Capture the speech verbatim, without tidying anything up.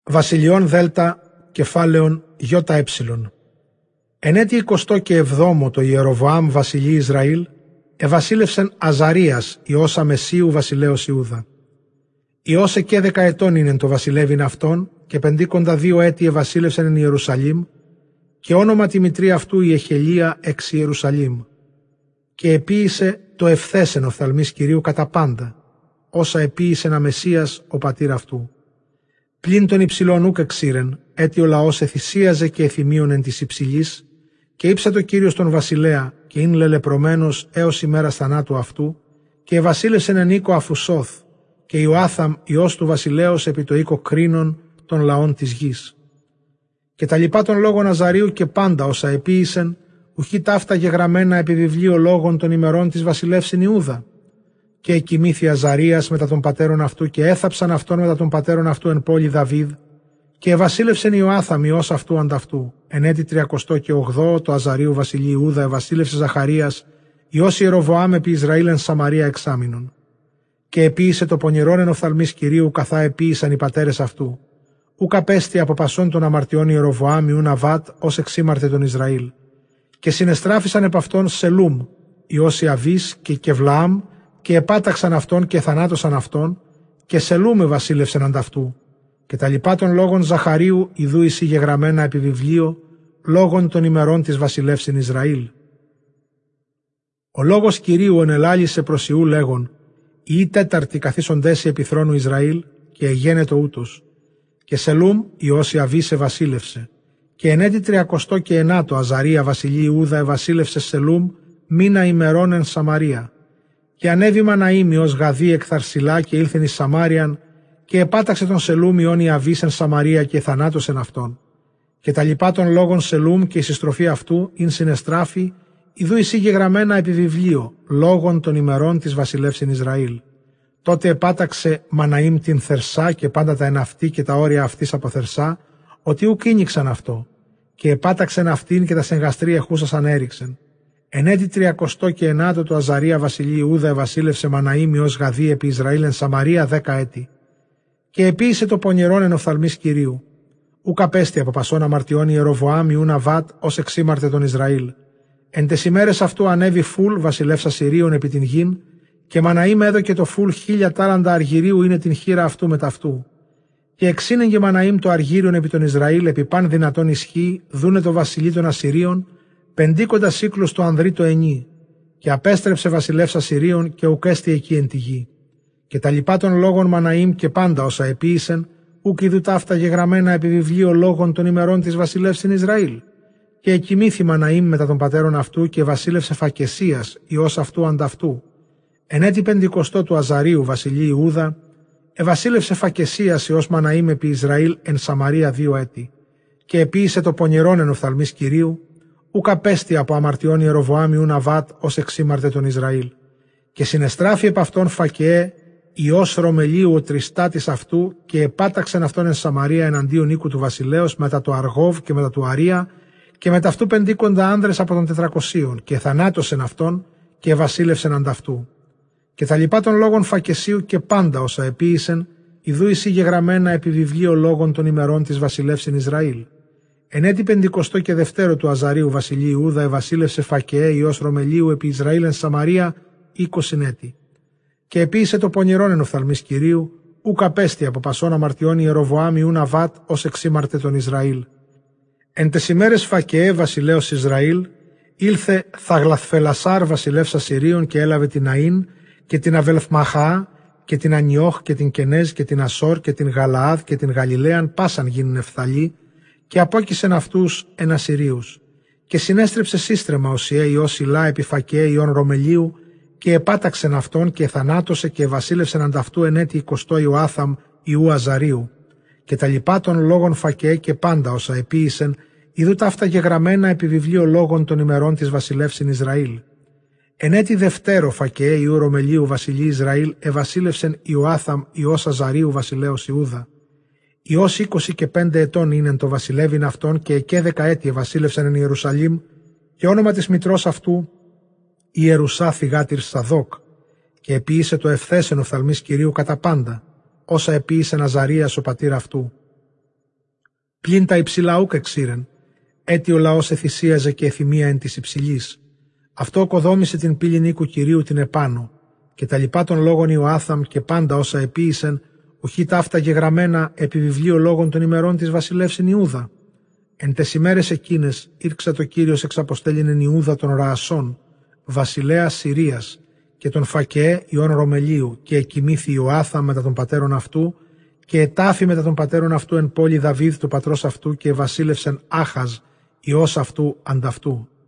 Βασιλειών Δέλτα, κεφάλαιον Ιώτα Έψιλον. Εν έτη εικοστό και εβδόμο το Ιεροβοάμ βασιλεί Ισραήλ, εβασίλευσεν Αζαρίας Υιός Αμεσίου βασιλέως Ιούδα. Υιός εκέδεκα ετών είναι το βασιλεύειν αυτόν, και πεντήκοντα δύο έτη εβασίλευσεν εν Ιερουσαλήμ, και όνομα τη μητρή αυτού η Εχελία εξ Ιερουσαλήμ. Και επίησε το ευθέσεν οφθαλμής Κυρίου κατά πάντα, όσα επίησεν Αμεσίας ο πατήρ αυτού. Πλην των υψηλών ούκ εξήρεν, έτι ο λαός εθυσίαζε και εθυμίων εν της υψηλής, και ύψε το Κύριος τον βασιλέα, και ειν λελεπρωμένος έως ημέρας θανάτου αυτού, και ευασίλευσεν εν οίκο Αφουσόθ, και Ιωάθαμ Υιός του βασιλέως επί το οίκο Κρίνων των λαών της γης. Και τα λοιπά των λόγων Αζαρίου και πάντα όσα επίησεν, ουχή ταύτα γεγραμμένα επί βιβλίο λόγων των ημερών της βασιλεύσιν Ιούδα. Και εκοιμήθη Αζαρίας μετά των πατέρων αυτού, και έθαψαν αυτόν μετά των πατέρων αυτού εν πόλη Δαβίδ, και ευασίλευσεν Ιωάθαμ Υιός αυτού ανταυτού. Εν έτη τριακοστό και ογδόο το Αζαρίου βασιλεί Ιούδα ευασίλευσε Ζαχαρίας Υιός Ιεροβοάμ επί Ισραήλ εν Σαμαρία εξάμηνον. Και επίησε το πονηρόν εν οφθαλμής Κυρίου, καθά επίησαν οι πατέρες αυτού. Ουκ απέστη από πασών των αμαρτιών Ιεροβοάμ Ιού Ναβάτ ως εξήμαρτε τον Ισραήλ. Και συνεστράφησαν επ' αυτόν Σελούμ Υιός Ιαβής και Κεβλαάμ, και επάταξαν αυτόν και θανάτωσαν αυτόν, και Σελούμ βασίλευσεν ανταυτού. Και τα λοιπά των λόγων Ζαχαρίου ιδού εισή γεγραμμένα επί βιβλίο, λόγων των ημερών της βασιλεύσιν Ισραήλ. Ο λόγος Κυρίου ενελάλησε προς Ιού λέγον, «Ή τέταρτη καθίσοντες επί θρόνου Ισραήλ, και εγένετο ούτως. Και Σελούμ Υιός Ιαβής ευασίλευσε. Και εν έτη τριακοστό και ενάτο Αζαρία βασιλεί Ιούδα ευασίλευσε Σελούμ μήνα ημερών εν Σαμαρία. Και ανέβη Μαναήμ Υιός Γαδί εκ Θαρσιλά και ήλθεν εις Σαμάριαν, και επάταξε τον Σελούμ Υιόν Ιαβής εν Σαμαρία και θανάτωσεν αυτόν. Και τα λοιπά των λόγων Σελούμ και η συστροφή αυτού ειν συνεστράφη, ιδού εισή γεγραμμένα επί βιβλίο, λόγων των ημερών της βασιλεύσιν Ισραήλ. Τότε επάταξε Μαναήμ την Θερσά και πάντα τα εναυτή και τα όρια αυτής από Θερσά, ότι ουκ ίνιξαν αυτό. Και επάταξεν αυτήν και τα σεγγαστρή εχούσας ανέριξεν. Εν έτη τριακοστό και ενάτο το Αζαρία βασιλεί Ιούδα ευασίλευσε Μαναήμ Υιός Γαδί επί Ισραήλ εν Σαμαρία δέκα έτη. Και επίησε το πονηρόν εν οφθαλμής Κυρίου. Ουκ απέστη από πασών αμαρτιών Ιεροβοάμ Ιού Ναβάτ ως εξήμαρτε τον Ισραήλ. Εν τες ημέρες αυτού ανέβη Φούλ βασιλεύσα Συρίων επί την γην, και Μαναήμ έδωκε το Φούλ χίλια τάλαντα αργυρίου είναι την χείρα αυτού μετ' αυτού. Και εξήνεγε Μαναήμ το αργύριον επί τον Ισραήλ επί παν δυνατόν ισχύ, δούνε το βασιλεί των Ασσυρίων, πεντήκοντα σύκλους το ανδρή το εννί, και απέστρεψε βασιλεύσα Συρίων και ουκ έστη εκεί εν τη γη. Και τα λοιπά των λόγων Μαναήμ και πάντα όσα επίησεν, ουκ ειδού ταύτα γεγραμμένα επί βιβλίο λόγων των ημερών της βασιλεύσιν Ισραήλ. Και εκοιμήθη Μαναήμ μετά των πατέρων αυτού, και βασίλευσε Φακεσίας Υιός αυτού ανταυτού. Εν έτη πεντηκοστό του Αζαρίου βασιλεί Ιούδα, ευασίλευσε Φακεσίας Υιός Μαναήμ επί Ισραήλ εν Σαμαρία δύο έτη. Και επίησε το πονηρόν εν οφθαλμής Κυρίου, ουκ απέστη από αμαρτιών Ιεροβοάμ Ιού Ναβάτ ως εξήμαρτε τον Ισραήλ. Και συνεστράφη επ' αυτόν Φακεέ Υιός Ρωμελίου ο τριστάτης αυτού, και επάταξεν αυτόν εν Σαμαρία εναντίον οίκου του βασιλέως μετά το Αργόβ και μετά του Αρία, και μετά αυτού πεντήκοντα άνδρες από των τετρακοσίων, και θανάτωσεν αυτόν και βασίλευσεν ανταυτού. Και τα λοιπά των λόγων Φακεσίου και πάντα όσα επίησεν, ιδού εισή γεγραμμένα επί βιβλίο λόγων των ημερών της βασιλεύσιν Ισραήλ. Εν έτη πεντηκοστό και δευτέρο του Αζαρίου βασιλεί Ιούδα ευασίλευσε Φακεέ Υιός Ρωμελίου επί Ισραήλ εν Σαμαρία είκοσιν έτη. Και επίησε το πονηρόν εν οφθαλμής Κυρίου, ουκ απέστη από πασών αμαρτιών Ιεροβοάμ Ιού Ναβάτ ως εξήμαρτε τον Ισραήλ. Εν τες ημέρες Φακεέ βασιλέως Ισραήλ, ήλθε Θαγλαθφελασάρ βασιλεύσα Συρίων και έλαβε την Αΐν και την Αβελθμαχά και την Ανιόχ και την Κενέζ και την Ασόρ και την Γαλαάδ και την Γαλιλαίαν πάσαν γίνουν ευθαλή, και απόκεισεν αυτούς εν Ασσυρίους. Και συνέστρεψε σύστρεμα Οσιέ Υιός Ηλά επί Φακεέ Υιών Ρωμελίου, και επάταξεν αυτόν και θανάτωσε και βασίλευσεν ανταυτού εν έτη εικοστό Ιωάθαμ Ιού Αζαρίου. Και τα λοιπά των λόγων Φακεέ και πάντα όσα επίησεν, ιδού ταύτα γεγραμμένα επί βιβλίο λόγων των ημερών της βασιλεύσιν Ισραήλ. Εν έτη δευτέρο Φακεέ Ιού Ρωμελίου βασιλεί Ισραήλ ευασίλευσεν Ιωάθαμ Υιός Αζαρίου βασιλέως Ιούδα. Υιός είκοσι και πέντε ετών είναι το βασιλεύειν αυτόν, και εκέδεκα έτη ευασίλευσεν εν Ιερουσαλήμ, και όνομα της μητρός αυτού Ιερουσά θυγάτηρ Σαδόκ. Και επίησε το ευθέσεν οφθαλμής Κυρίου κατά πάντα, όσα επίησε Αζαρίας ο πατήρ αυτού. Πλην τα υψηλά ούκ εξήρεν, έτι ο λαός εθυσίαζε και εθυμία εν της υψηλής. Αυτό οκοδόμησε την πύλην οίκου Κυρίου την επάνω, και τα λοιπά των λόγων Ιωάθαμ και πάντα όσα επίησεν, ουχή ταύτα γεγραμμένα επί βιβλίο λόγων των ημερών της βασιλεύσιν Ιούδα. Εν τες ημέρες εκείνες ήρξα το Κύριος εξαποστέλινεν Ιούδα των Ραασών, βασιλέας Συρίας, και τον Φακεέ Ιών Ρωμελίου, και εκοιμήθη Ιωάθαμ μετά των πατέρων αυτού, και ετάφη μετά των πατέρων αυτού εν πόλη Δαβίδ του πατρός αυτού, και βασίλευσεν Άχαζ, Υιός αυτού ανταυτού.